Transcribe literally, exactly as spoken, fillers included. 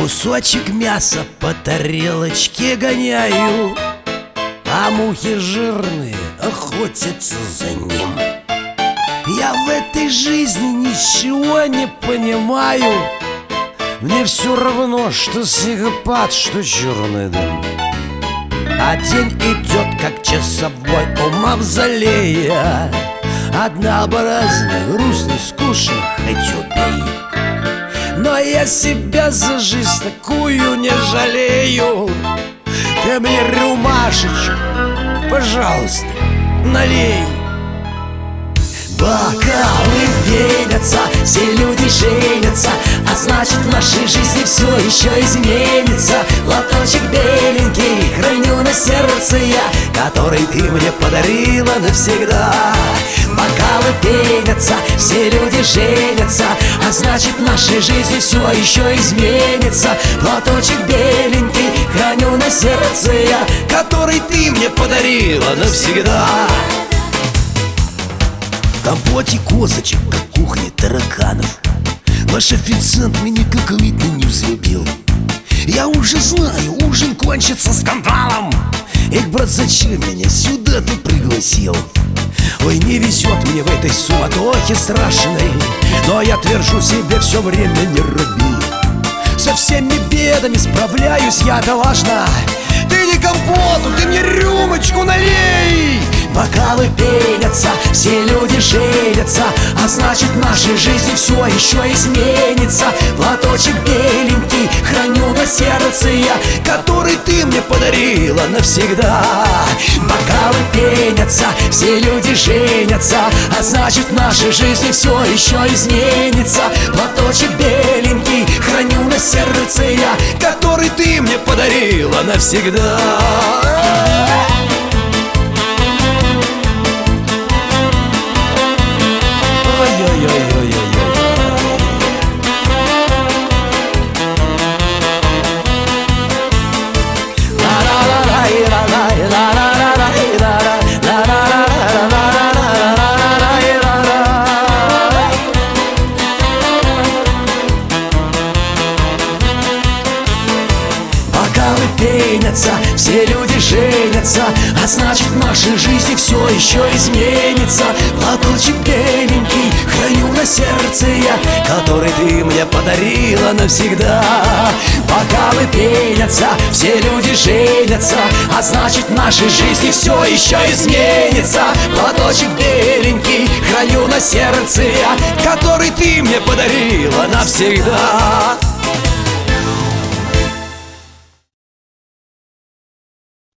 Кусочек мяса по тарелочке гоняю, а мухи жирные охотятся за ним. Я в этой жизни ничего не понимаю. Мне все равно, что снегопад, что черный дым. А день идет, как часовой у мавзолея. Однообразно, грустно, скучно, хоть убей. Но я себя за жизнь такую не жалею. Ты мне рюмашечку, пожалуйста, налей. Бокалы пенятся, все люди женятся, а значит в нашей жизни все еще изменится. Платочек беленький храню на сердце я, который ты мне подарила навсегда. Бокалы пенятся, все люди женятся, а значит в нашей жизни все еще изменится. Платочек беленький храню на сердце я, который ты мне подарила навсегда. В компоте козочек, как кухня тараканов. Ваш официант меня как видно не взлюбил. Я уже знаю, ужин кончится скандалом. Эх, брат, зачем меня сюда ты пригласил? Ой, не везет мне в этой суматохе страшной, но я твержу себе все время: не руби. Со всеми бедами справляюсь я, это важно. Ты не компоту, ты мне рюмочку налей. Бокалы пенятся, все люди женятся, а значит в нашей жизни все еще изменится. Платочек беленький храню на сердце я, который ты мне подарила навсегда. Бокалы пенятся, все люди женятся, а значит в нашей жизни все еще изменится. Платочек беленький храню на сердце я, который ты мне подарила навсегда. Бокалы пенятся, все люди женятся, а значит в нашей жизни все еще изменится. Платочек беленький храню на сердце я, который ты мне подарила навсегда. Бокалы пенятся, все люди женятся, а значит в нашей жизни все еще изменится. Платочек беленький храню на сердце я, который ты мне подарила навсегда.